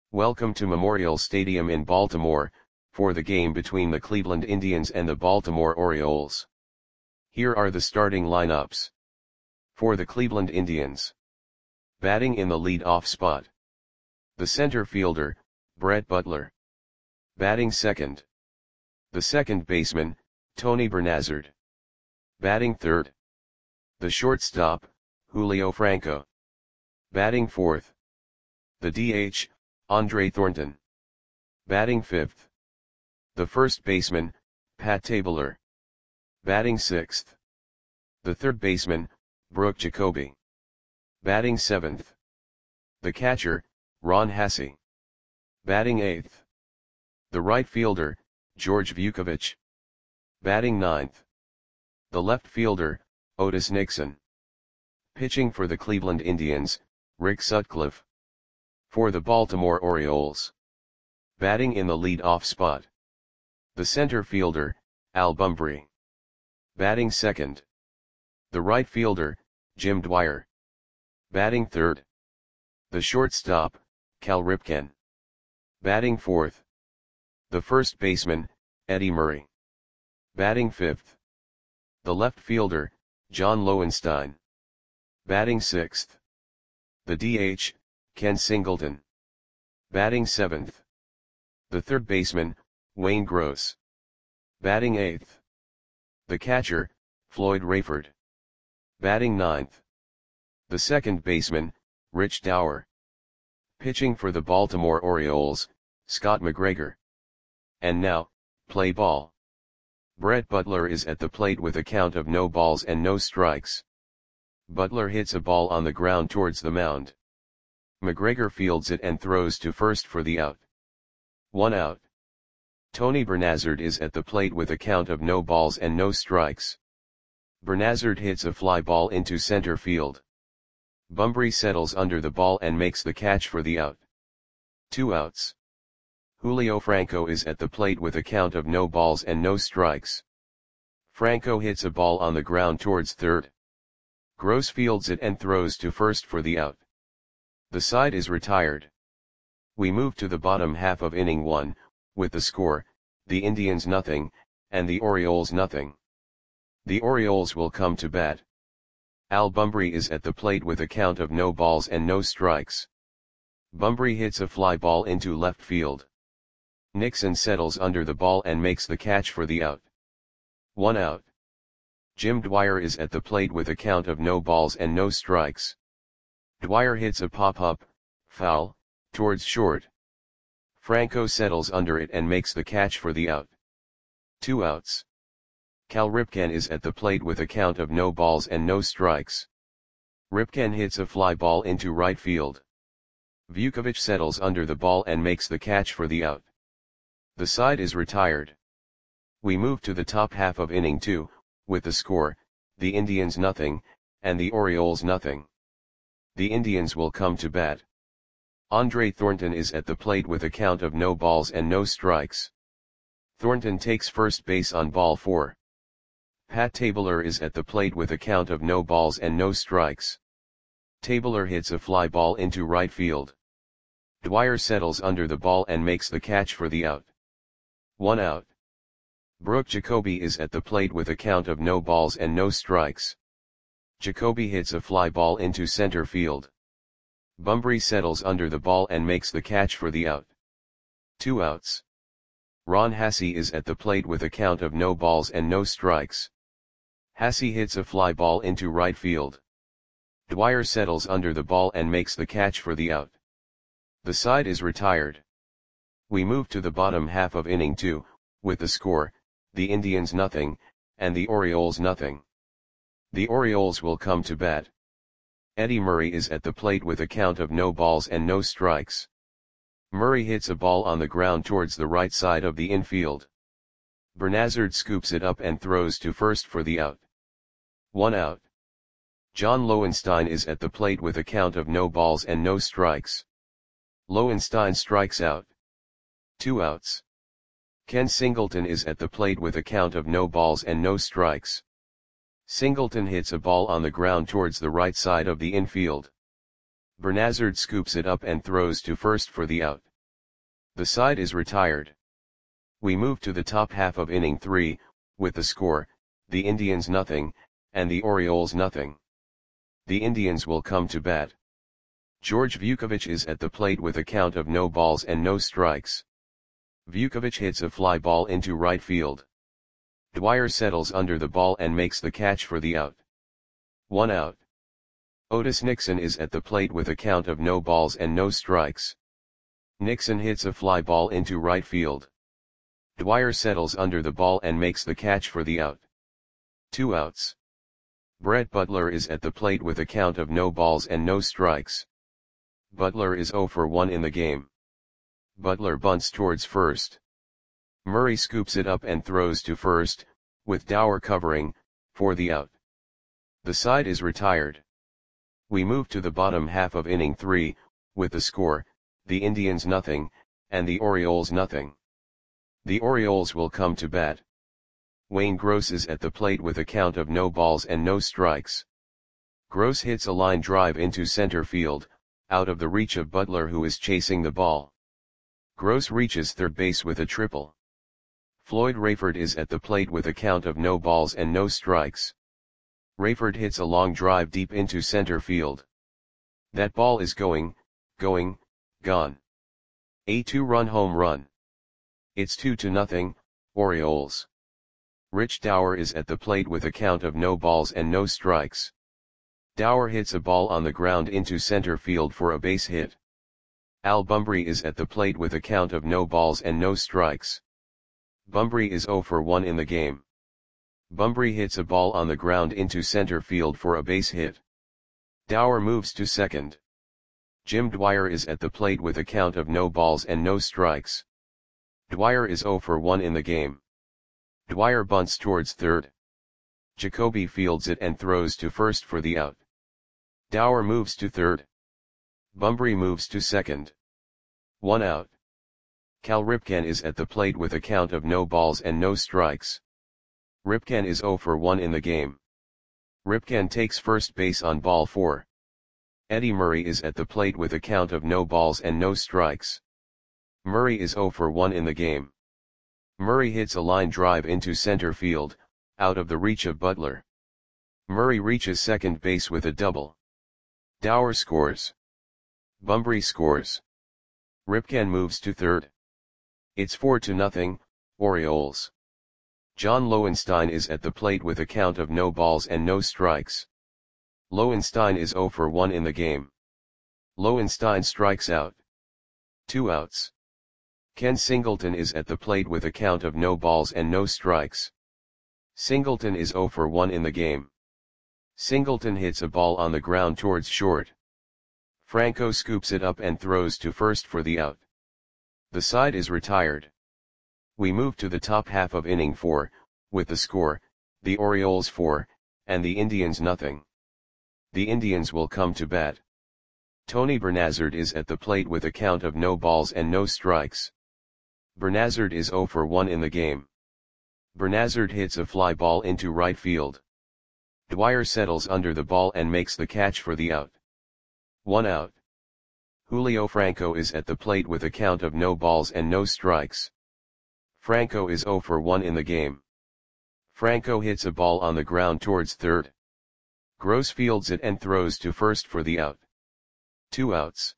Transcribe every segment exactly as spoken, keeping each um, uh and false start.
Welcome to Memorial Stadium in Baltimore, for the game between the Cleveland Indians and the Baltimore Orioles. Here are the starting lineups. For the Cleveland Indians. Batting in the lead-off spot. The center fielder, Brett Butler. Batting second. The second baseman, Tony Bernazard. Batting third. The shortstop, Julio Franco. Batting fourth. The D H, Andre Thornton. Batting fifth. The first baseman, Pat Tabler. Batting sixth. The third baseman, Brooke Jacoby. Batting seventh. The catcher, Ron Hassey. Batting eighth. The right fielder, George Vukovich. Batting ninth. The left fielder, Otis Nixon. Pitching for the Cleveland Indians, Rick Sutcliffe. For the Baltimore Orioles. Batting in the lead-off spot. The center fielder, Al Bumbry. Batting second. The right fielder, Jim Dwyer. Batting third. The shortstop, Cal Ripken. Batting fourth. The first baseman, Eddie Murray. Batting fifth. The left fielder, John Lowenstein. Batting sixth. The D H, Ken Singleton. Batting seventh. The third baseman, Wayne Gross. Batting eighth. The catcher, Floyd Rayford. Batting ninth. The second baseman, Rich Dower. Pitching for the Baltimore Orioles, Scott McGregor. And now, play ball. Brett Butler is at the plate with a count of no balls and no strikes. Butler hits a ball on the ground towards the mound. McGregor fields it and throws to first for the out. One out. Tony Bernazard is at the plate with a count of no balls and no strikes. Bernazard hits a fly ball into center field. Bumbry settles under the ball and makes the catch for the out. Two outs. Julio Franco is at the plate with a count of no balls and no strikes. Franco hits a ball on the ground towards third. Gross fields it and throws to first for the out. The side is retired. We move to the bottom half of inning one, with the score, the Indians nothing, and the Orioles nothing. The Orioles will come to bat. Al Bumbry is at the plate with a count of no balls and no strikes. Bumbry hits a fly ball into left field. Nixon settles under the ball and makes the catch for the out. One out. Jim Dwyer is at the plate with a count of no balls and no strikes. Dwyer hits a pop-up, foul, towards short. Franco settles under it and makes the catch for the out. Two outs. Cal Ripken is at the plate with a count of no balls and no strikes. Ripken hits a fly ball into right field. Vukovich settles under the ball and makes the catch for the out. The side is retired. We move to the top half of inning two, with the score, the Indians nothing, and the Orioles nothing. The Indians will come to bat. Andre Thornton is at the plate with a count of no balls and no strikes. Thornton takes first base on ball four. Pat Tabler is at the plate with a count of no balls and no strikes. Tabler hits a fly ball into right field. Dwyer settles under the ball and makes the catch for the out. One out. Brooke Jacoby is at the plate with a count of no balls and no strikes. Jacoby hits a fly ball into center field. Bumbry settles under the ball and makes the catch for the out. Two outs. Ron Hassey is at the plate with a count of no balls and no strikes. Hassey hits a fly ball into right field. Dwyer settles under the ball and makes the catch for the out. The side is retired. We move to the bottom half of inning two, with the score, the Indians nothing, and the Orioles nothing. The Orioles will come to bat. Eddie Murray is at the plate with a count of no balls and no strikes. Murray hits a ball on the ground towards the right side of the infield. Bernazard scoops it up and throws to first for the out. One out. John Lowenstein is at the plate with a count of no balls and no strikes. Lowenstein strikes out. Two outs. Ken Singleton is at the plate with a count of no balls and no strikes. Singleton hits a ball on the ground towards the right side of the infield. Bernazard scoops it up and throws to first for the out. The side is retired. We move to the top half of inning three, with the score, the Indians nothing, and the Orioles nothing. The Indians will come to bat. George Vukovich is at the plate with a count of no balls and no strikes. Vukovich hits a fly ball into right field. Dwyer settles under the ball and makes the catch for the out. One out. Otis Nixon is at the plate with a count of no balls and no strikes. Nixon hits a fly ball into right field. Dwyer settles under the ball and makes the catch for the out. Two outs. Brett Butler is at the plate with a count of no balls and no strikes. Butler is oh for one in the game. Butler bunts towards first. Murray scoops it up and throws to first, with Dower covering, for the out. The side is retired. We move to the bottom half of inning three, with the score, the Indians nothing, and the Orioles nothing. The Orioles will come to bat. Wayne Gross is at the plate with a count of no balls and no strikes. Gross hits a line drive into center field, out of the reach of Butler who is chasing the ball. Gross reaches third base with a triple. Floyd Rayford is at the plate with a count of no balls and no strikes. Rayford hits a long drive deep into center field. That ball is going, going, gone. A two-run home run. It's two to nothing, Orioles. Rich Dower is at the plate with a count of no balls and no strikes. Dower hits a ball on the ground into center field for a base hit. Al Bumbry is at the plate with a count of no balls and no strikes. Bumbry is oh for one in the game. Bumbry hits a ball on the ground into center field for a base hit. Dower moves to second. Jim Dwyer is at the plate with a count of no balls and no strikes. Dwyer is oh for one in the game. Dwyer bunts towards third. Jacoby fields it and throws to first for the out. Dower moves to third. Bumbry moves to second. One out. Cal Ripken is at the plate with a count of no balls and no strikes. Ripken is oh for one in the game. Ripken takes first base on ball four. Eddie Murray is at the plate with a count of no balls and no strikes. Murray is oh for one in the game. Murray hits a line drive into center field, out of the reach of Butler. Murray reaches second base with a double. Dower scores. Bumbry scores. Ripken moves to third. It's four to nothing, Orioles. John Lowenstein is at the plate with a count of no balls and no strikes. Lowenstein is oh for one in the game. Lowenstein strikes out. Two outs. Ken Singleton is at the plate with a count of no balls and no strikes. Singleton is oh for one in the game. Singleton hits a ball on the ground towards short. Franco scoops it up and throws to first for the out. The side is retired. We move to the top half of inning four, with the score, the Orioles four, and the Indians nothing. The Indians will come to bat. Tony Bernazard is at the plate with a count of no balls and no strikes. Bernazard is oh for one in the game. Bernazard hits a fly ball into right field. Dwyer settles under the ball and makes the catch for the out. One out. Julio Franco is at the plate with a count of no balls and no strikes. Franco is oh for one in the game. Franco hits a ball on the ground towards third. Gross fields it and throws to first for the out. Two outs.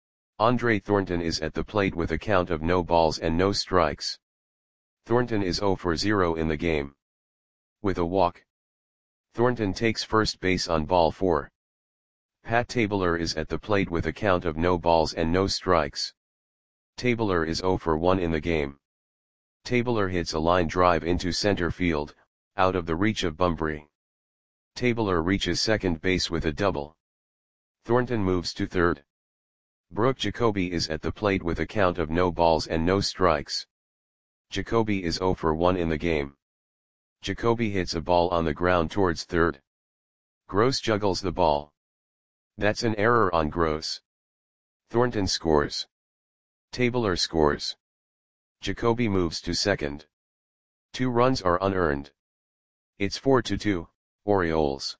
Andre Thornton is at the plate with a count of no balls and no strikes. Thornton is oh for zero in the game. With a walk. Thornton takes first base on ball four. Pat Tabler is at the plate with a count of no balls and no strikes. Tabler is oh for one in the game. Tabler hits a line drive into center field, out of the reach of Bumbry. Tabler reaches second base with a double. Thornton moves to third. Brooke Jacoby is at the plate with a count of no balls and no strikes. Jacoby is oh for one in the game. Jacoby hits a ball on the ground towards third. Gross juggles the ball. That's an error on Gross. Thornton scores. Tabler scores. Jacoby moves to second. Two runs are unearned. It's four to two, Orioles.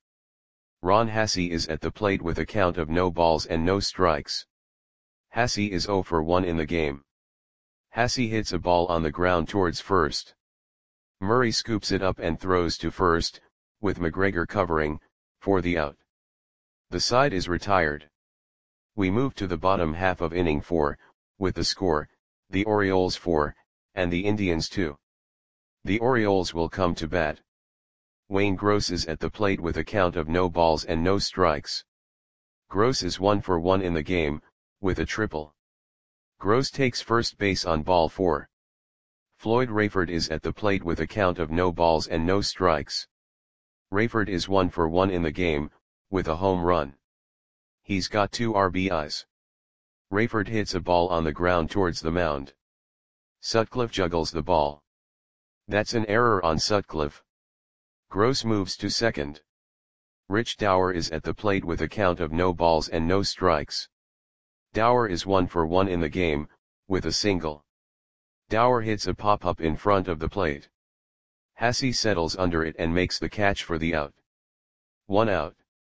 Ron Hassey is at the plate with a count of no balls and no strikes. Hassey is oh for one in the game. Hasse hits a ball on the ground towards first. Murray scoops it up and throws to first, with McGregor covering, for the out. The side is retired. We move to the bottom half of inning four, with the score, the Orioles four, and the Indians two. The Orioles will come to bat. Wayne Gross is at the plate with a count of no balls and no strikes. Gross is one for one in the game, with a triple. Gross takes first base on ball four. Floyd Rayford is at the plate with a count of no balls and no strikes. Rayford is one for one in the game, with a home run. He's got two R B Is. Rayford hits a ball on the ground towards the mound. Sutcliffe juggles the ball. That's an error on Sutcliffe. Gross moves to second. Rich Dower is at the plate with a count of no balls and no strikes. Dower is one for one in the game, with a single. Dower hits a pop-up in front of the plate. Hasse settles under it and makes the catch for the out. One out.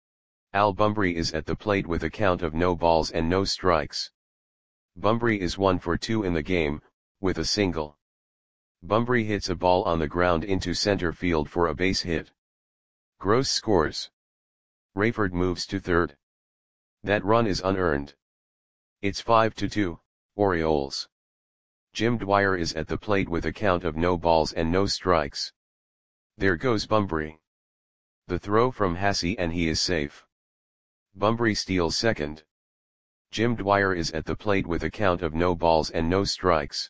Al Bumbry is at the plate with a count of no balls and no strikes. Bumbry is one for two in the game, with a single. Bumbry hits a ball on the ground into center field for a base hit. Gross scores. Rayford moves to third. That run is unearned. It's five to two, Orioles. Jim Dwyer is at the plate with a count of no balls and no strikes. There goes Bumbry. The throw from Hasse and he is safe. Bumbry steals second. Jim Dwyer is at the plate with a count of no balls and no strikes.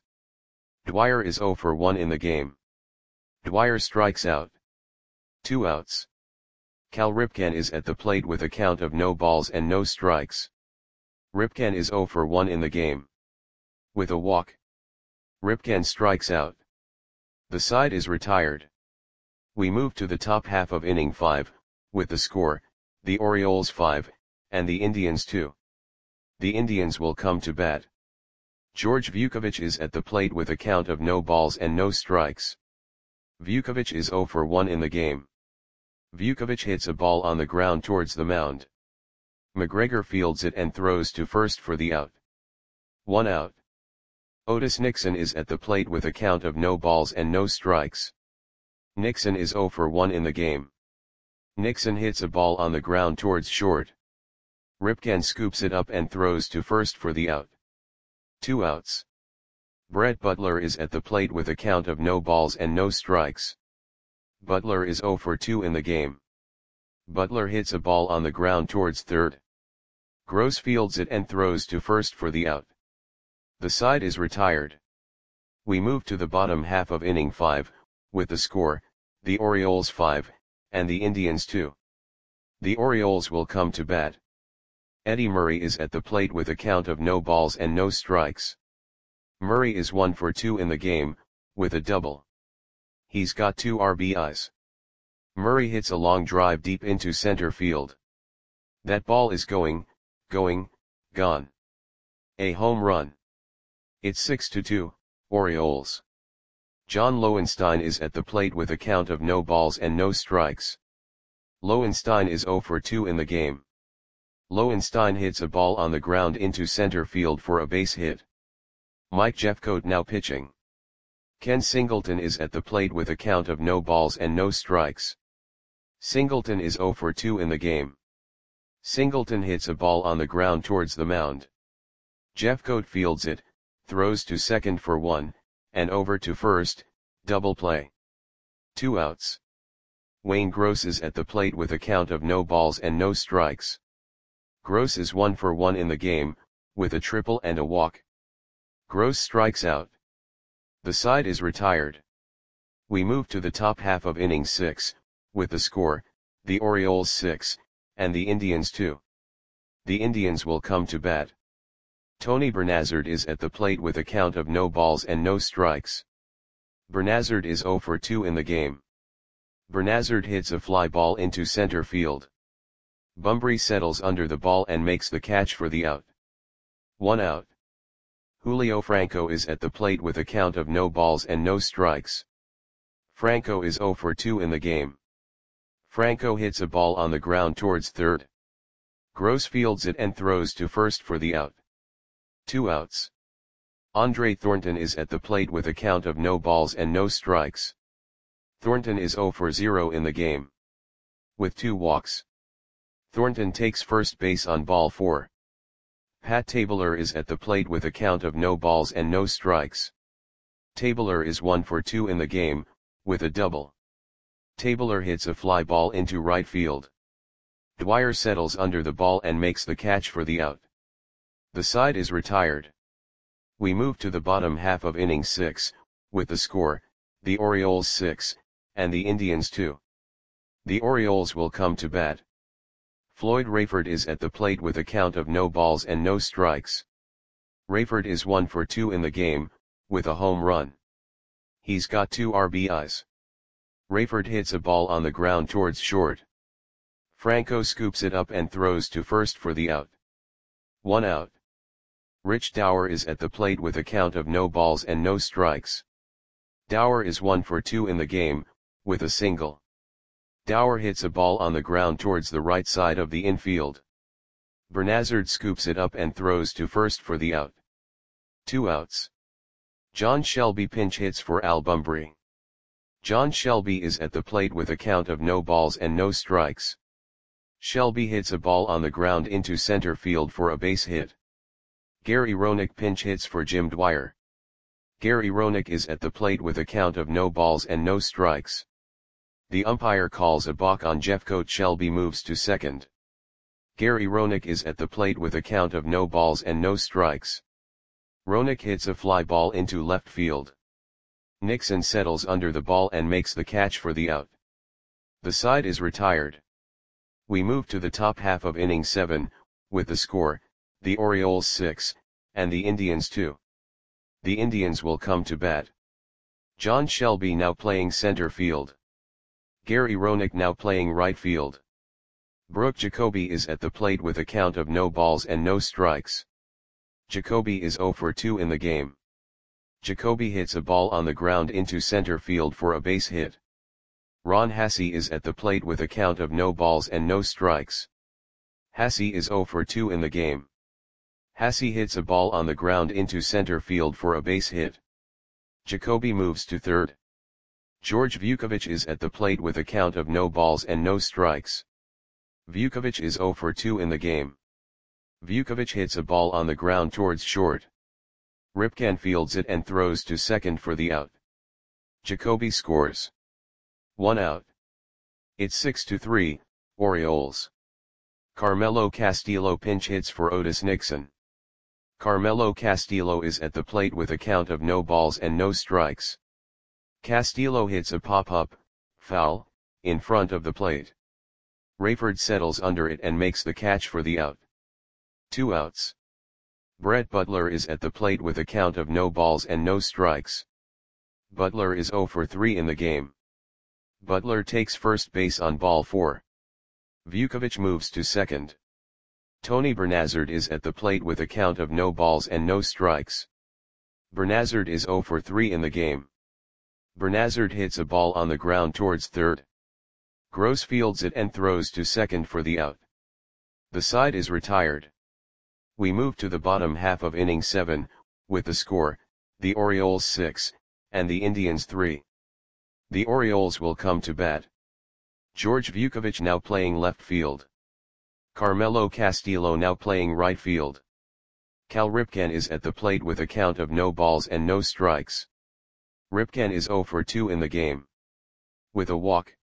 Dwyer is zero for one in the game. Dwyer strikes out. Two outs. Cal Ripken is at the plate with a count of no balls and no strikes. Ripken is zero for one in the game. With a walk. Ripken strikes out. The side is retired. We move to the top half of inning five, with the score, the Orioles five, and the Indians two. The Indians will come to bat. George Vukovich is at the plate with a count of no balls and no strikes. Vukovich is zero for one in the game. Vukovich hits a ball on the ground towards the mound. McGregor fields it and throws to first for the out. One out. Otis Nixon is at the plate with a count of no balls and no strikes. Nixon is zero for one in the game. Nixon hits a ball on the ground towards short. Ripken scoops it up and throws to first for the out. Two outs. Brett Butler is at the plate with a count of no balls and no strikes. Butler is zero for two in the game. Butler hits a ball on the ground towards third. Gross fields it and throws to first for the out. The side is retired. We move to the bottom half of inning five, with the score, the Orioles five, and the Indians two. The Orioles will come to bat. Eddie Murray is at the plate with a count of no balls and no strikes. Murray is one for two in the game, with a double. He's got two R B Is. Murray hits a long drive deep into center field. That ball is going, going, gone. A home run. It's six to two, Orioles. John Lowenstein is at the plate with a count of no balls and no strikes. Lowenstein is zero for two in the game. Lowenstein hits a ball on the ground into center field for a base hit. Mike Jeffcoat now pitching. Ken Singleton is at the plate with a count of no balls and no strikes. Singleton is zero for two in the game. Singleton hits a ball on the ground towards the mound. Jeffcoat fields it, throws to second for one, and over to first, double play. Two outs. Wayne Gross is at the plate with a count of no balls and no strikes. Gross is one for one in the game, with a triple and a walk. Gross strikes out. The side is retired. We move to the top half of inning six, with the score, the Orioles six, and the Indians two. The Indians will come to bat. Tony Bernazard is at the plate with a count of no balls and no strikes. Bernazard is zero for two in the game. Bernazard hits a fly ball into center field. Bumbry settles under the ball and makes the catch for the out. One out. Julio Franco is at the plate with a count of no balls and no strikes. Franco is zero for two in the game. Franco hits a ball on the ground towards third. Gross fields it and throws to first for the out. Two outs. Andre Thornton is at the plate with a count of no balls and no strikes. Thornton is zero for zero in the game. With two walks. Thornton takes first base on ball four. Pat Tabler is at the plate with a count of no balls and no strikes. Tabler is one for two in the game, with a double. Tabler hits a fly ball into right field. Dwyer settles under the ball and makes the catch for the out. The side is retired. We move to the bottom half of inning six, with the score, the Orioles six, and the Indians two. The Orioles will come to bat. Floyd Rayford is at the plate with a count of no balls and no strikes. Rayford is one for two in the game, with a home run. He's got two R B Is. Rayford hits a ball on the ground towards short. Franco scoops it up and throws to first for the out. One out. Rich Dower is at the plate with a count of no balls and no strikes. Dower is one for two in the game, with a single. Dower hits a ball on the ground towards the right side of the infield. Bernazard scoops it up and throws to first for the out. Two outs. John Shelby pinch hits for Al Bumbry. John Shelby is at the plate with a count of no balls and no strikes. Shelby hits a ball on the ground into center field for a base hit. Gary Roenick pinch hits for Jim Dwyer. Gary Roenick is at the plate with a count of no balls and no strikes. The umpire calls a balk on Jeffcoat. Shelby moves to second. Gary Roenick is at the plate with a count of no balls and no strikes. Roenick hits a fly ball into left field. Nixon settles under the ball and makes the catch for the out. The side is retired. We move to the top half of inning seven, with the score, the Orioles six, and the Indians two. The Indians will come to bat. John Shelby now playing center field. Gary Roenick now playing right field. Brooke Jacoby is at the plate with a count of no balls and no strikes. Jacoby is zero for two in the game. Jacoby hits a ball on the ground into center field for a base hit. Ron Hassey is at the plate with a count of no balls and no strikes. Hassey is zero for two in the game. Hassey hits a ball on the ground into center field for a base hit. Jacoby moves to third. George Vukovich is at the plate with a count of no balls and no strikes. Vukovich is zero for two in the game. Vukovich hits a ball on the ground towards short. Ripken fields it and throws to second for the out. Jacoby scores. One out. It's six to three, Orioles. Carmelo Castillo pinch hits for Otis Nixon. Carmelo Castillo is at the plate with a count of no balls and no strikes. Castillo hits a pop-up, foul, in front of the plate. Rayford settles under it and makes the catch for the out. Two outs. Brett Butler is at the plate with a count of no balls and no strikes. Butler is zero for three in the game. Butler takes first base on ball four. Vukovich moves to second. Tony Bernazard is at the plate with a count of no balls and no strikes. Bernazard is zero for three in the game. Bernazard hits a ball on the ground towards third. Gross fields it and throws to second for the out. The side is retired. We move to the bottom half of inning seven, with the score, the Orioles six, and the Indians three. The Orioles will come to bat. George Vukovich now playing left field. Carmelo Castillo now playing right field. Cal Ripken is at the plate with a count of no balls and no strikes. Ripken is zero for two in the game. With a walk.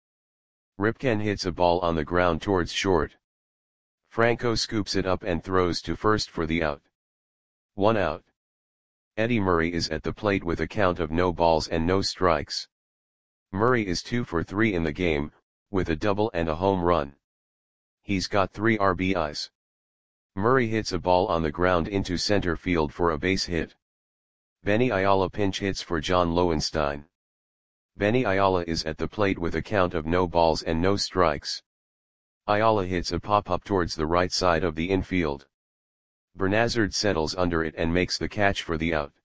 Ripken hits a ball on the ground towards short. Franco scoops it up and throws to first for the out. One out. Eddie Murray is at the plate with a count of no balls and no strikes. Murray is two for three in the game, with a double and a home run. He's got three R B Is. Murray hits a ball on the ground into center field for a base hit. Benny Ayala pinch hits for John Lowenstein. Benny Ayala is at the plate with a count of no balls and no strikes. Ayala hits a pop-up towards the right side of the infield. Bernazard settles under it and makes the catch for the out.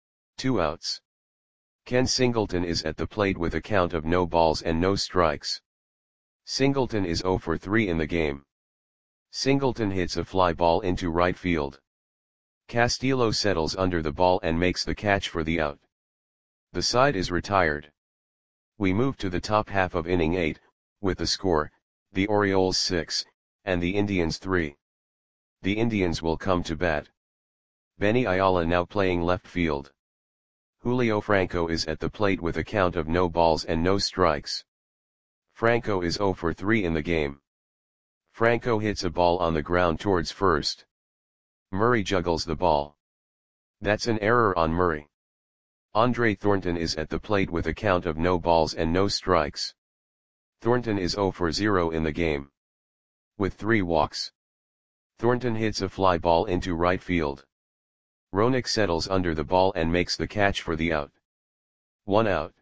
Two outs. Ken Singleton is at the plate with a count of no balls and no strikes. Singleton is zero for three in the game. Singleton hits a fly ball into right field. Castillo settles under the ball and makes the catch for the out. The side is retired. We move to the top half of inning eight, with the score, the Orioles six, and the Indians three. The Indians will come to bat. Benny Ayala now playing left field. Julio Franco is at the plate with a count of no balls and no strikes. Franco is zero for three in the game. Franco hits a ball on the ground towards first. Murray juggles the ball. That's an error on Murray. Andre Thornton is at the plate with a count of no balls and no strikes. Thornton is zero for zero in the game. With three walks. Thornton hits a fly ball into right field. Roenick settles under the ball and makes the catch for the out. One out.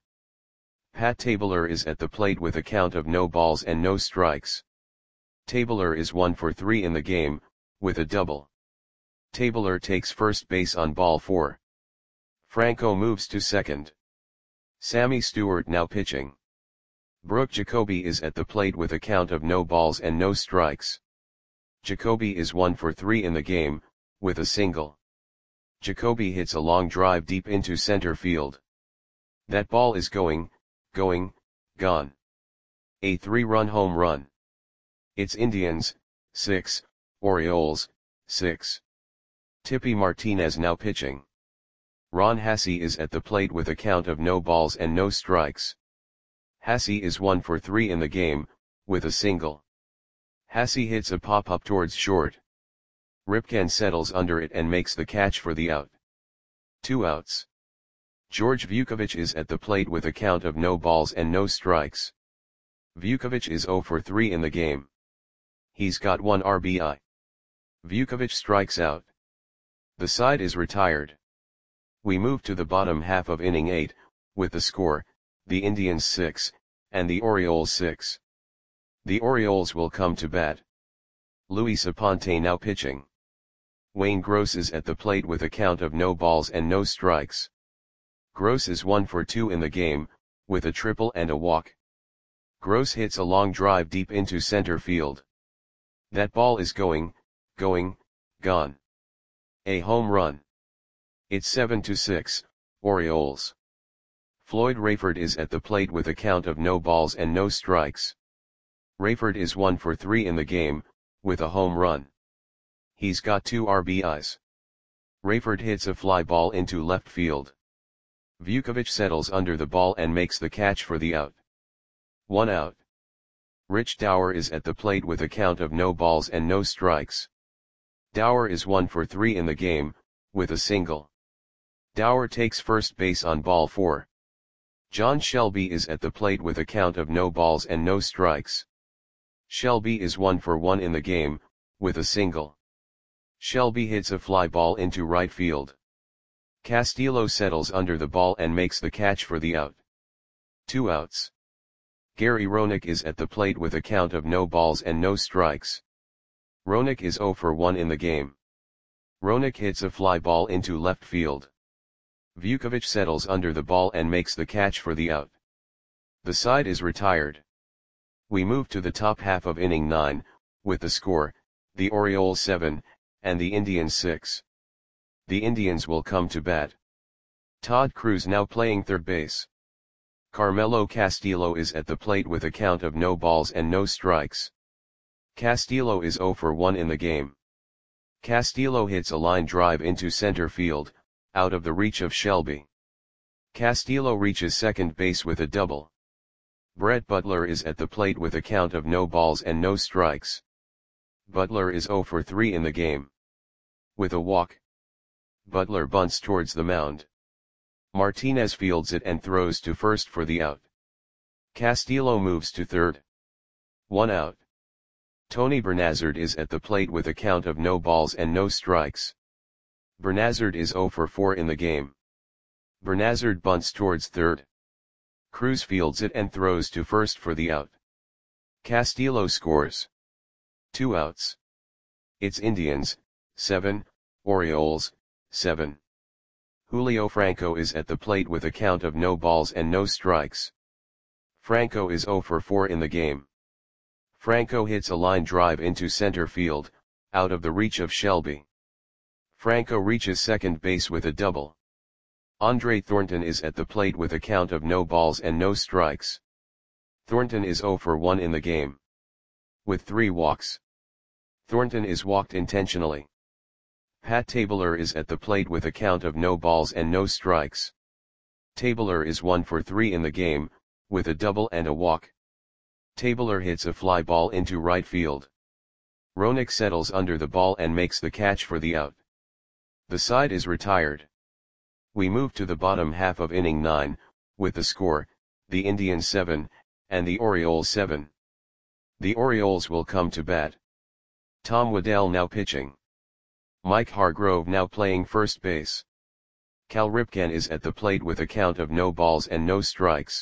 Pat Tabler is at the plate with a count of no balls and no strikes. Tabler is one for three in the game, with a double. Tabler takes first base on ball four. Franco moves to second. Sammy Stewart now pitching. Brooke Jacoby is at the plate with a count of no balls and no strikes. Jacoby is one for three in the game, with a single. Jacoby hits a long drive deep into center field. That ball is going, going, gone. A three-run home run. It's Indians, six, Orioles, six. Tippy Martinez now pitching. Ron Hassey is at the plate with a count of no balls and no strikes. Hassey is one for three in the game, with a single. Hassey hits a pop-up towards short. Ripken settles under it and makes the catch for the out. Two outs. George Vukovic is at the plate with a count of no balls and no strikes. Vukovic is zero for three in the game. He's got one R B I. Vukovic strikes out. The side is retired. We move to the bottom half of inning eight, with the score, the Indians six, and the Orioles six. The Orioles will come to bat. Luis Aponte now pitching. Wayne Gross is at the plate with a count of no balls and no strikes. Gross is one for two in the game, with a triple and a walk. Gross hits a long drive deep into center field. That ball is going, going, gone. A home run. It's seven to six, Orioles. Floyd Rayford is at the plate with a count of no balls and no strikes. Rayford is one for three in the game, with a home run. He's got two R B Is. Rayford hits a fly ball into left field. Vukovic settles under the ball and makes the catch for the out. One out. Rich Dower is at the plate with a count of no balls and no strikes. Dower is one for three in the game, with a single. Dower takes first base on ball four. John Shelby is at the plate with a count of no balls and no strikes. Shelby is one for one in the game, with a single. Shelby hits a fly ball into right field. Castillo settles under the ball and makes the catch for the out. Two outs. Gary Roenick is at the plate with a count of no balls and no strikes. Roenick is zero for one in the game. Roenick hits a fly ball into left field. Vukovic settles under the ball and makes the catch for the out. The side is retired. We move to the top half of inning nine, with the score, the Orioles seven, and the Indians six. The Indians will come to bat. Todd Cruz now playing third base. Carmelo Castillo is at the plate with a count of no balls and no strikes. Castillo is zero for one in the game. Castillo hits a line drive into center field, out of the reach of Shelby. Castillo reaches second base with a double. Brett Butler is at the plate with a count of no balls and no strikes. Butler is zero for three in the game. With a walk. Butler bunts towards the mound. Martinez fields it and throws to first for the out. Castillo moves to third. One out. Tony Bernazard is at the plate with a count of no balls and no strikes. Bernazard is zero for four in the game. Bernazard bunts towards third. Cruz fields it and throws to first for the out. Castillo scores. Two outs. It's Indians, seven, Orioles, seven. Julio Franco is at the plate with a count of no balls and no strikes. Franco is zero for four in the game. Franco hits a line drive into center field, out of the reach of Shelby. Franco reaches second base with a double. Andre Thornton is at the plate with a count of no balls and no strikes. Thornton is zero for one in the game. With three walks. Thornton is walked intentionally. Pat Tabler is at the plate with a count of no balls and no strikes. Tabler is one for three in the game, with a double and a walk. Tabler hits a fly ball into right field. Roenick settles under the ball and makes the catch for the out. The side is retired. We move to the bottom half of inning nine, with the score, the Indians seven, and the Orioles seven. The Orioles will come to bat. Tom Waddell now pitching. Mike Hargrove now playing first base. Cal Ripken is at the plate with a count of no balls and no strikes.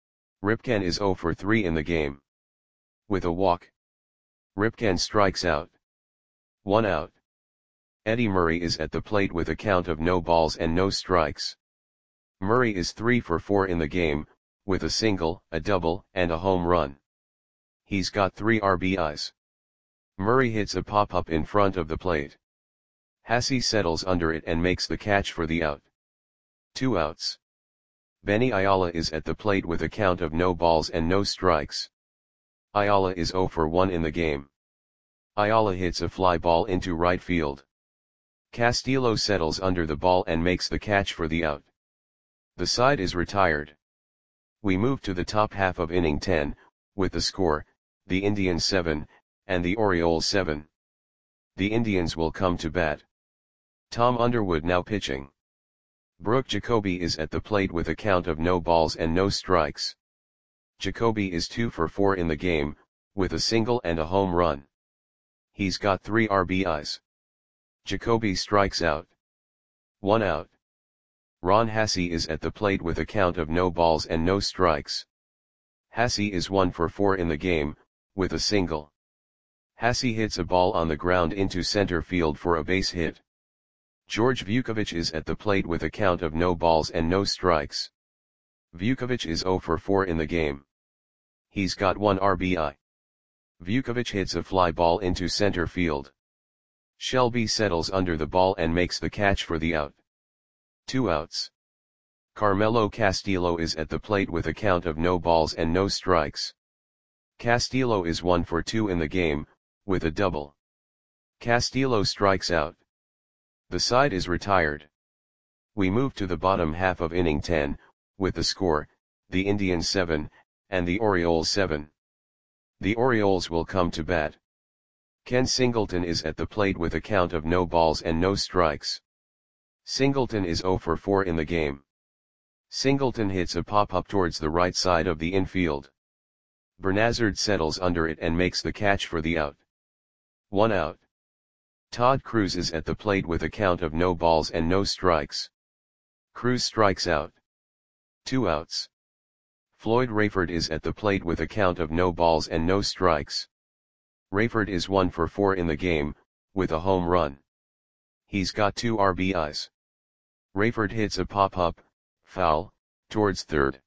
Ripken is zero for three in the game. With a walk. Ripken strikes out. One out. Eddie Murray is at the plate with a count of no balls and no strikes. Murray is three for four in the game, with a single, a double, and a home run. He's got three R B Is. Murray hits a pop-up in front of the plate. Hasse settles under it and makes the catch for the out. Two outs. Benny Ayala is at the plate with a count of no balls and no strikes. Ayala is zero for one in the game. Ayala hits a fly ball into right field. Castillo settles under the ball and makes the catch for the out. The side is retired. We move to the top half of inning ten, with the score, the Indians seven, and the Orioles seven. The Indians will come to bat. Tom Underwood now pitching. Brooke Jacoby is at the plate with a count of no balls and no strikes. Jacoby is two for four in the game, with a single and a home run. He's got three R B Is. Jacoby strikes out. One out. Ron Hasse is at the plate with a count of no balls and no strikes. Hasse is one for four in the game, with a single. Hasse hits a ball on the ground into center field for a base hit. George Vukovic is at the plate with a count of no balls and no strikes. Vukovic is zero for four in the game. He's got one R B I. Vukovic hits a fly ball into center field. Shelby settles under the ball and makes the catch for the out. Two outs. Carmelo Castillo is at the plate with a count of no balls and no strikes. Castillo is one for two in the game, with a double. Castillo strikes out. The side is retired. We move to the bottom half of inning ten, with the score, the Indians seven, and the Orioles seven. The Orioles will come to bat. Ken Singleton is at the plate with a count of no balls and no strikes. Singleton is zero for four in the game. Singleton hits a pop-up towards the right side of the infield. Bernazard settles under it and makes the catch for the out. One out. Todd Cruz is at the plate with a count of no balls and no strikes. Cruz strikes out. Two outs. Floyd Rayford is at the plate with a count of no balls and no strikes. Rayford is one for four in the game, with a home run. He's got two R B Is. Rayford hits a pop-up, foul, towards third.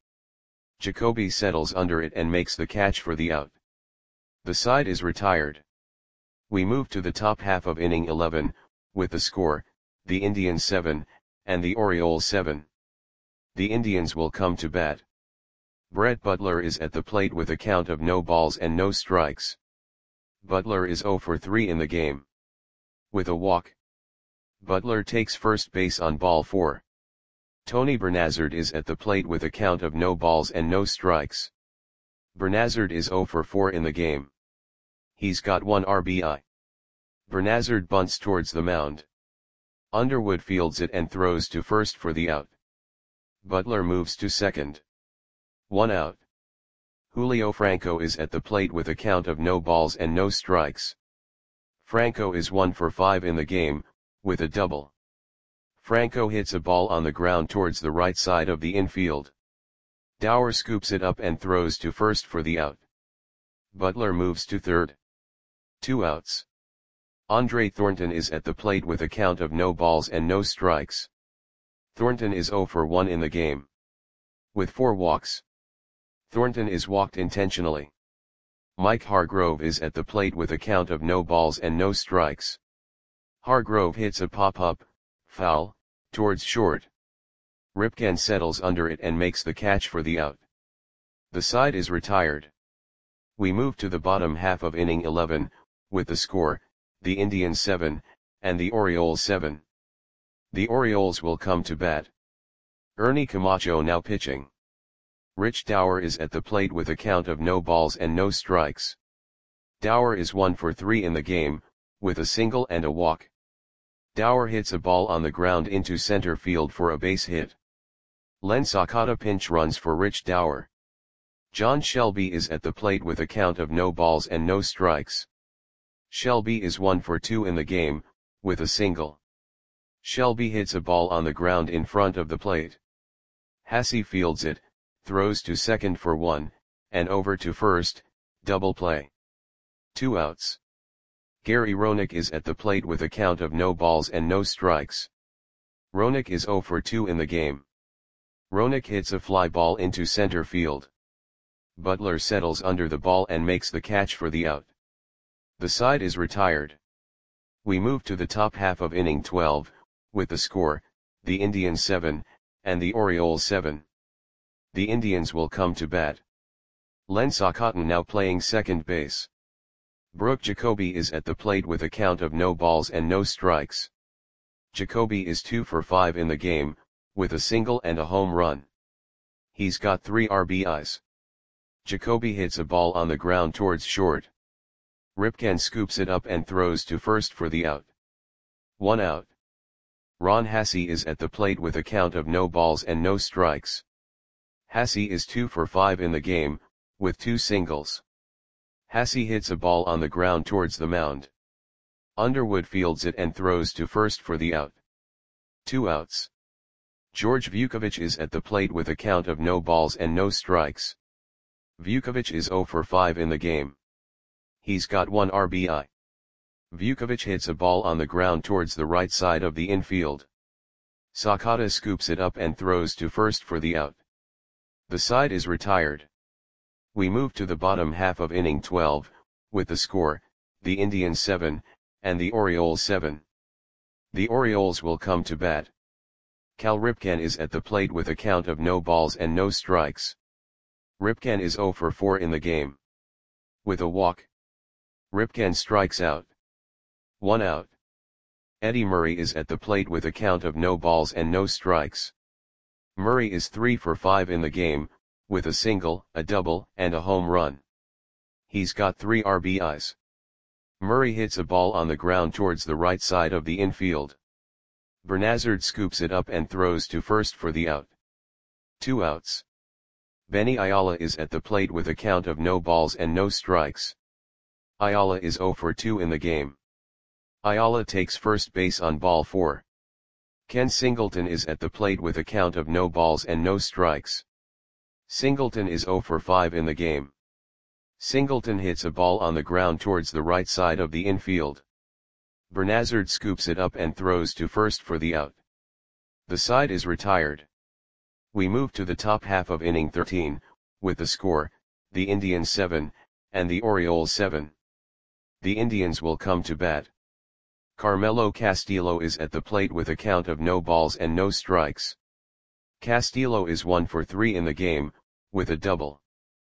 Jacoby settles under it and makes the catch for the out. The side is retired. We move to the top half of inning eleven, with the score, the Indians seven, and the Orioles seven. The Indians will come to bat. Brett Butler is at the plate with a count of no balls and no strikes. Butler is zero for three in the game. With a walk. Butler takes first base on ball four. Tony Bernazard is at the plate with a count of no balls and no strikes. Bernazard is zero for four in the game. He's got one R B I. Bernazard bunts towards the mound. Underwood fields it and throws to first for the out. Butler moves to second. One out. Julio Franco is at the plate with a count of no balls and no strikes. Franco is one for five in the game, with a double. Franco hits a ball on the ground towards the right side of the infield. Dower scoops it up and throws to first for the out. Butler moves to third. Two outs. Andre Thornton is at the plate with a count of no balls and no strikes. Thornton is zero for one in the game. With four walks. Thornton is walked intentionally. Mike Hargrove is at the plate with a count of no balls and no strikes. Hargrove hits a pop-up, foul, towards short. Ripken settles under it and makes the catch for the out. The side is retired. We move to the bottom half of inning eleven, with the score, the Indians seven, and the Orioles seven. The Orioles will come to bat. Ernie Camacho now pitching. Rich Dower is at the plate with a count of no balls and no strikes. Dower is one for three in the game, with a single and a walk. Dower hits a ball on the ground into center field for a base hit. Len Sakata pinch runs for Rich Dower. John Shelby is at the plate with a count of no balls and no strikes. Shelby is one for two in the game, with a single. Shelby hits a ball on the ground in front of the plate. Hasse fields it, throws to second for one, and over to first, double play. Two outs. Gary Roenick is at the plate with a count of no balls and no strikes. Roenick is zero for two in the game. Roenick hits a fly ball into center field. Butler settles under the ball and makes the catch for the out. The side is retired. We move to the top half of inning twelve, with the score, the Indians seven, and the Orioles seven. The Indians will come to bat. Len Sakata now playing second base. Brooke Jacoby is at the plate with a count of no balls and no strikes. Jacoby is two for five in the game, with a single and a home run. He's got three R B Is. Jacoby hits a ball on the ground towards short. Ripken scoops it up and throws to first for the out. One out. Ron Hasse is at the plate with a count of no balls and no strikes. Hasse is two for five in the game, with two singles. Hasse hits a ball on the ground towards the mound. Underwood fields it and throws to first for the out. Two outs. George Vukovic is at the plate with a count of no balls and no strikes. Vukovic is zero for five in the game. He's got one R B I. Vukovic hits a ball on the ground towards the right side of the infield. Sakata scoops it up and throws to first for the out. The side is retired. We move to the bottom half of inning twelve, with the score, the Indians seven, and the Orioles seven. The Orioles will come to bat. Cal Ripken is at the plate with a count of no balls and no strikes. Ripken is zero for four in the game. With a walk. Ripken strikes out. One out. Eddie Murray is at the plate with a count of no balls and no strikes. Murray is three for five in the game, with a single, a double, and a home run. He's got three R B Is. Murray hits a ball on the ground towards the right side of the infield. Bernazard scoops it up and throws to first for the out. Two outs. Benny Ayala is at the plate with a count of no balls and no strikes. Ayala is zero for two in the game. Ayala takes first base on ball four. Ken Singleton is at the plate with a count of no balls and no strikes. Singleton is zero for five in the game. Singleton hits a ball on the ground towards the right side of the infield. Bernazard scoops it up and throws to first for the out. The side is retired. We move to the top half of inning thirteen, with the score, the Indians seven, and the Orioles seven. The Indians will come to bat. Carmelo Castillo is at the plate with a count of no balls and no strikes. Castillo is one for three in the game, with a double.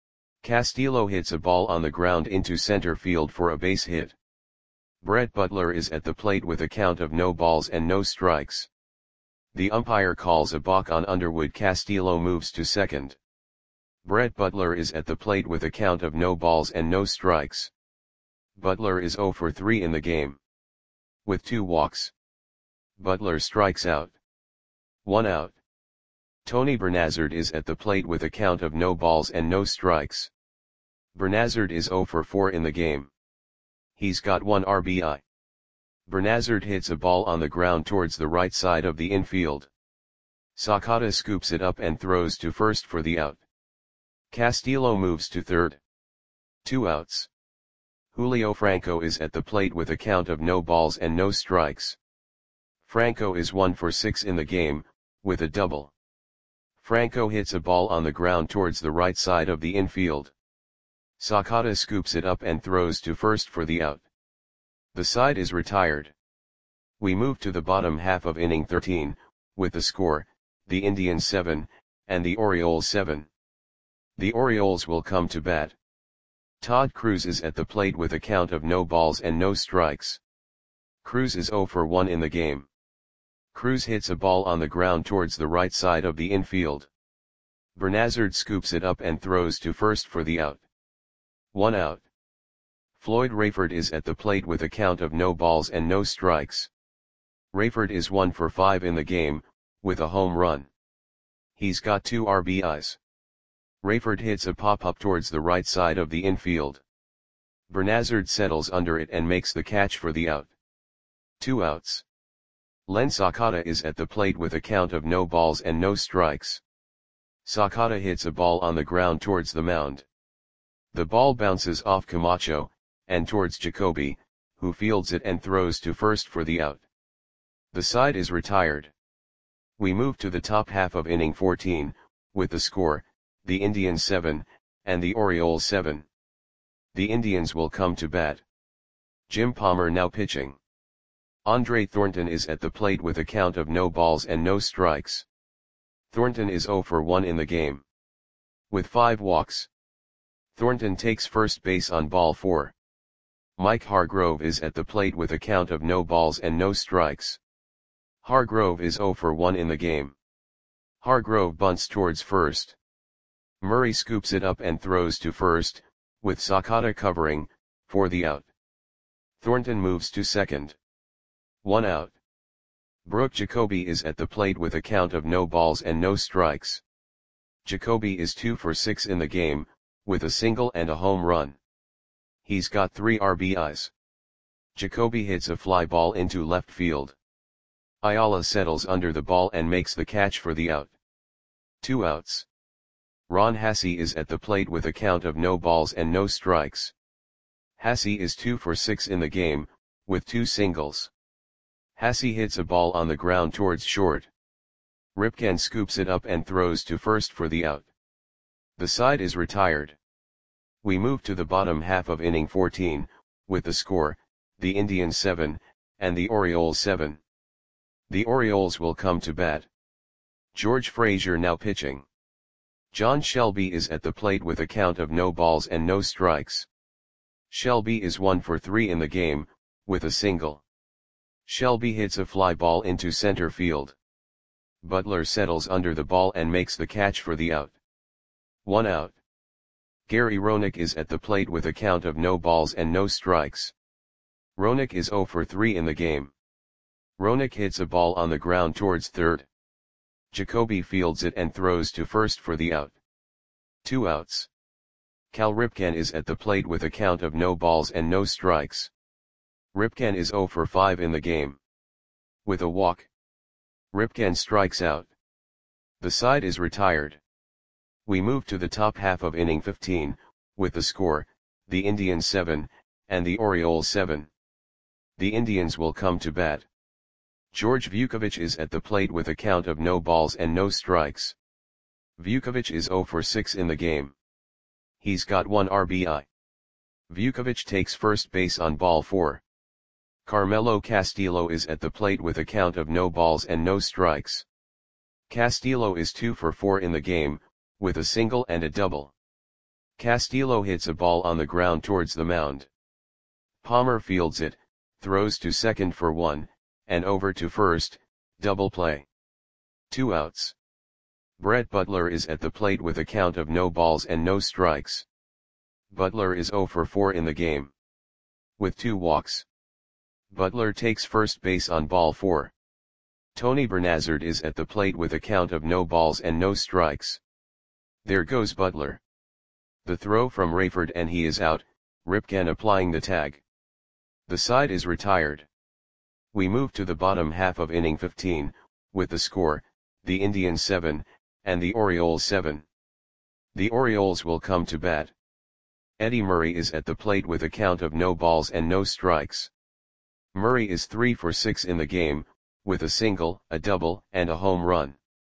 Castillo hits a ball on the ground into center field for a base hit. Brett Butler is at the plate with a count of no balls and no strikes. The umpire calls a balk on Underwood. Castillo moves to second. Brett Butler is at the plate with a count of no balls and no strikes. Butler is zero for three in the game. With two walks. Butler strikes out. One out. Tony Bernazard is at the plate with a count of no balls and no strikes. Bernazard is zero for four in the game. He's got one R B I. Bernazard hits a ball on the ground towards the right side of the infield. Sakata scoops it up and throws to first for the out. Castillo moves to third. Two outs. Julio Franco is at the plate with a count of no balls and no strikes. Franco is one for six in the game, with a double. Franco hits a ball on the ground towards the right side of the infield. Sakata scoops it up and throws to first for the out. The side is retired. We move to the bottom half of inning thirteen, with the score, the Indians seven, and the Orioles seven. The Orioles will come to bat. Todd Cruz is at the plate with a count of no balls and no strikes. Cruz is zero for one in the game. Cruz hits a ball on the ground towards the right side of the infield. Bernazard scoops it up and throws to first for the out. One out. Floyd Rayford is at the plate with a count of no balls and no strikes. Rayford is one for five in the game, with a home run. He's got two R B Is. Rayford hits a pop-up towards the right side of the infield. Bernazard settles under it and makes the catch for the out. Two outs. Len Sakata is at the plate with a count of no balls and no strikes. Sakata hits a ball on the ground towards the mound. The ball bounces off Camacho, and towards Jacoby, who fields it and throws to first for the out. The side is retired. We move to the top half of inning fourteen, with the score, the Indians seven, and the Orioles seven. The Indians will come to bat. Jim Palmer now pitching. Andre Thornton is at the plate with a count of no balls and no strikes. Thornton is zero for one in the game. With five walks. Thornton takes first base on ball four. Mike Hargrove is at the plate with a count of no balls and no strikes. Hargrove is zero for one in the game. Hargrove bunts towards first. Murray scoops it up and throws to first, with Sakata covering, for the out. Thornton moves to second. One out. Brooke Jacoby is at the plate with a count of no balls and no strikes. Jacoby is two for six in the game, with a single and a home run. He's got three R B Is. Jacoby hits a fly ball into left field. Ayala settles under the ball and makes the catch for the out. Two outs. Ron Hassey is at the plate with a count of no balls and no strikes. Hassey is two for six in the game, with two singles. Hassey hits a ball on the ground towards short. Ripken scoops it up and throws to first for the out. The side is retired. We move to the bottom half of inning fourteen, with the score, the Indians seven, and the Orioles seven. The Orioles will come to bat. George Frazier now pitching. John Shelby is at the plate with a count of no balls and no strikes. Shelby is one for three in the game, with a single. Shelby hits a fly ball into center field. Butler settles under the ball and makes the catch for the out. One out. Gary Roenick is at the plate with a count of no balls and no strikes. Roenick is zero for three in the game. Roenick hits a ball on the ground towards third. Jacoby fields it and throws to first for the out. Two outs. Cal Ripken is at the plate with a count of no balls and no strikes. Ripken is zero for five in the game. With a walk. Ripken strikes out. The side is retired. We move to the top half of inning fifteen, with the score, the Indians seven, and the Orioles seven. The Indians will come to bat. George Vukovic is at the plate with a count of no balls and no strikes. Vukovic is zero for six in the game. He's got one R B I. Vukovic takes first base on ball four. Carmelo Castillo is at the plate with a count of no balls and no strikes. Castillo is two for four in the game, with a single and a double. Castillo hits a ball on the ground towards the mound. Palmer fields it, throws to second for one, and over to first, double play. Two outs. Brett Butler is at the plate with a count of no balls and no strikes. Butler is zero for four in the game. With two walks. Butler takes first base on ball four. Tony Bernazard is at the plate with a count of no balls and no strikes. There goes Butler. The throw from Rayford and he is out, Ripken applying the tag. The side is retired. We move to the bottom half of inning fifteen, with the score, the Indians seven, and the Orioles seven. The Orioles will come to bat. Eddie Murray is at the plate with a count of no balls and no strikes. Murray is three for six in the game, with a single, a double, and a home run.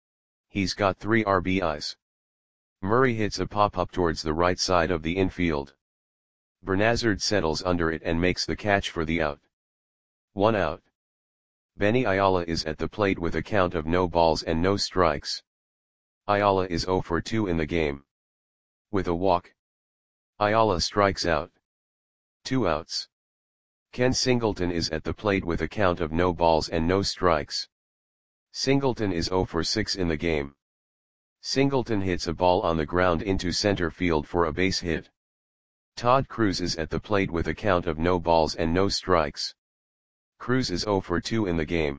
He's got three R B Is. Murray hits a pop-up towards the right side of the infield. Bernazard settles under it and makes the catch for the out. One out. Benny Ayala is at the plate with a count of no balls and no strikes. Ayala is zero for two in the game. With a walk, Ayala strikes out. Two outs. Ken Singleton is at the plate with a count of no balls and no strikes. Singleton is zero for six in the game. Singleton hits a ball on the ground into center field for a base hit. Todd Cruz is at the plate with a count of no balls and no strikes. Cruz is zero for two in the game.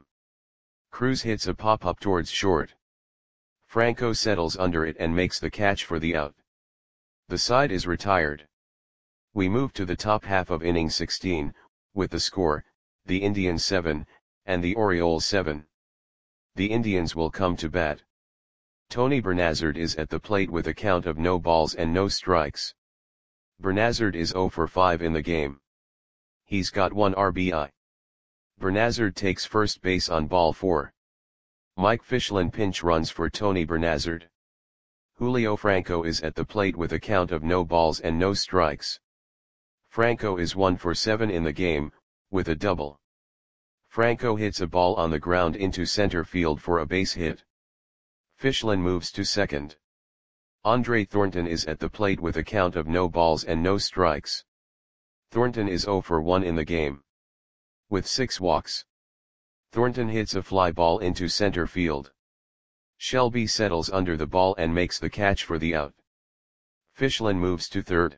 Cruz hits a pop-up towards short. Franco settles under it and makes the catch for the out. The side is retired. We move to the top half of inning sixteen, with the score, the Indians seven, and the Orioles seven. The Indians will come to bat. Tony Bernazard is at the plate with a count of no balls and no strikes. Bernazard is zero for five in the game. He's got one R B I. Bernazard takes first base on ball four. Mike Fischlin pinch runs for Tony Bernazard. Julio Franco is at the plate with a count of no balls and no strikes. Franco is one for seven in the game, with a double. Franco hits a ball on the ground into center field for a base hit. Fischlin moves to second. Andre Thornton is at the plate with a count of no balls and no strikes. Thornton is zero for one in the game. With six walks, Thornton hits a fly ball into center field. Shelby settles under the ball and makes the catch for the out. Fischlin moves to third.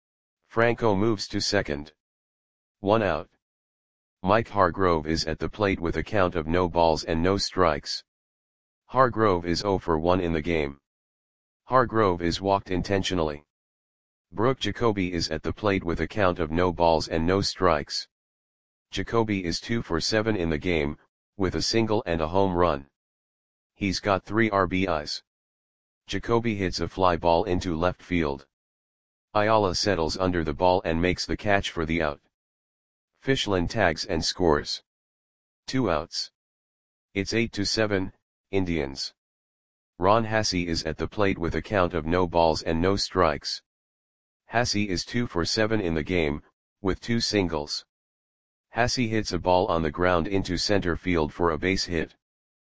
Franco moves to second. One out. Mike Hargrove is at the plate with a count of no balls and no strikes. Hargrove is zero for one in the game. Hargrove is walked intentionally. Brooke Jacoby is at the plate with a count of no balls and no strikes. Jacoby is two for seven in the game, with a single and a home run. He's got three R B Is. Jacoby hits a fly ball into left field. Ayala settles under the ball and makes the catch for the out. Fischlin tags and scores. Two outs. It's eight to seven, Indians. Ron Hassey is at the plate with a count of no balls and no strikes. Hassey is two for seven in the game, with two singles. Hassey hits a ball on the ground into center field for a base hit.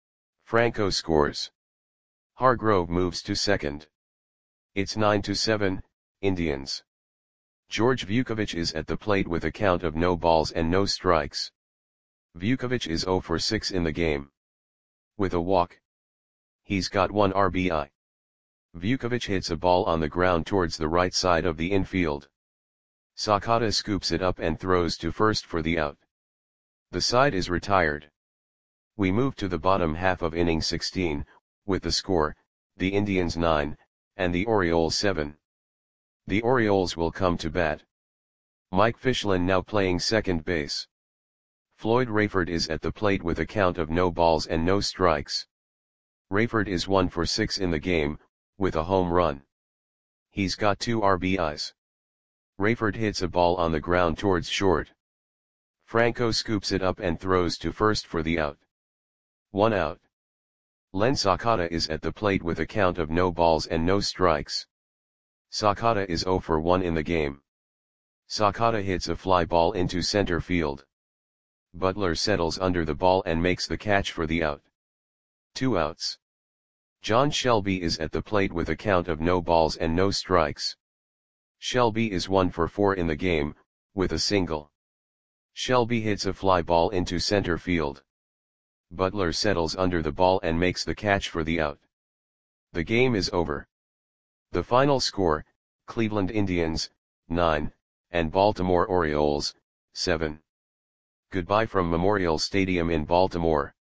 Franco scores. Hargrove moves to second. It's nine to seven, Indians. George Vukovic is at the plate with a count of no balls and no strikes. Vukovic is zero for six in the game. With a walk, he's got one R B I. Vukovic hits a ball on the ground towards the right side of the infield. Sakata scoops it up and throws to first for the out. The side is retired. We move to the bottom half of inning sixteen, with the score, the Indians nine, and the Orioles seven. The Orioles will come to bat. Mike Fischlin now playing second base. Floyd Rayford is at the plate with a count of no balls and no strikes. Rayford is one for six in the game, with a home run. He's got two R B Is. Rayford hits a ball on the ground towards short. Franco scoops it up and throws to first for the out. One out. Len Sakata is at the plate with a count of no balls and no strikes. Sakata is zero for one in the game. Sakata hits a fly ball into center field. Butler settles under the ball and makes the catch for the out. Two outs. John Shelby is at the plate with a count of no balls and no strikes. Shelby is one for four in the game, with a single. Shelby hits a fly ball into center field. Butler settles under the ball and makes the catch for the out. The game is over. The final score, Cleveland Indians, nine, and Baltimore Orioles, seven. Goodbye from Memorial Stadium in Baltimore.